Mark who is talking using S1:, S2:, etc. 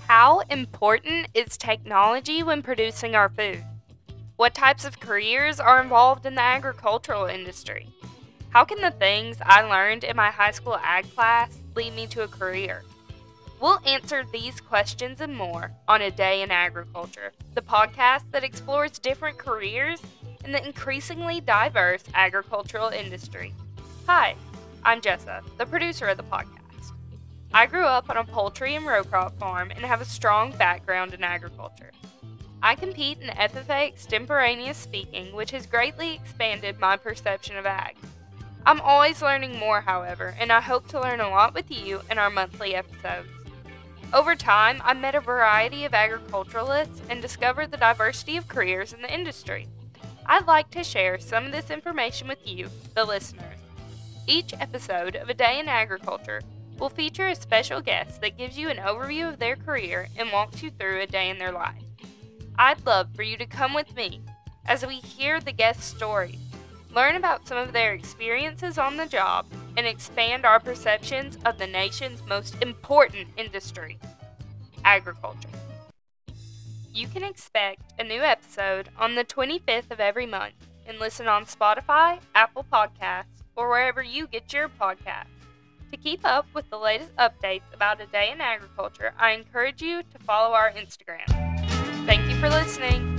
S1: How important is technology when producing our food? What types of careers are involved in the agricultural industry? How can the things I learned in my high school ag class lead me to a career? We'll answer these questions and more on A Day in Agriculture, the podcast that explores different careers in the increasingly diverse agricultural industry. Hi, I'm Jessa, the producer of the podcast. I grew up on a poultry and row crop farm and have a strong background in agriculture. I compete in FFA extemporaneous speaking, which has greatly expanded my perception of ag. I'm always learning more, however, and I hope to learn a lot with you in our monthly episodes. Over time, I met a variety of agriculturalists and discovered the diversity of careers in the industry. I'd like to share some of this information with you, the listeners. Each episode of A Day in Agriculture will feature a special guest that gives you an overview of their career and walks you through a day in their life. I'd love for you to come with me as we hear the guest stories, learn about some of their experiences on the job, and expand our perceptions of the nation's most important industry, agriculture. You can expect a new episode on the 25th of every month and listen on Spotify, Apple Podcasts, or wherever you get your podcasts. To keep up with the latest updates about A Day in Agriculture, I encourage you to follow our Instagram. Thank you for listening.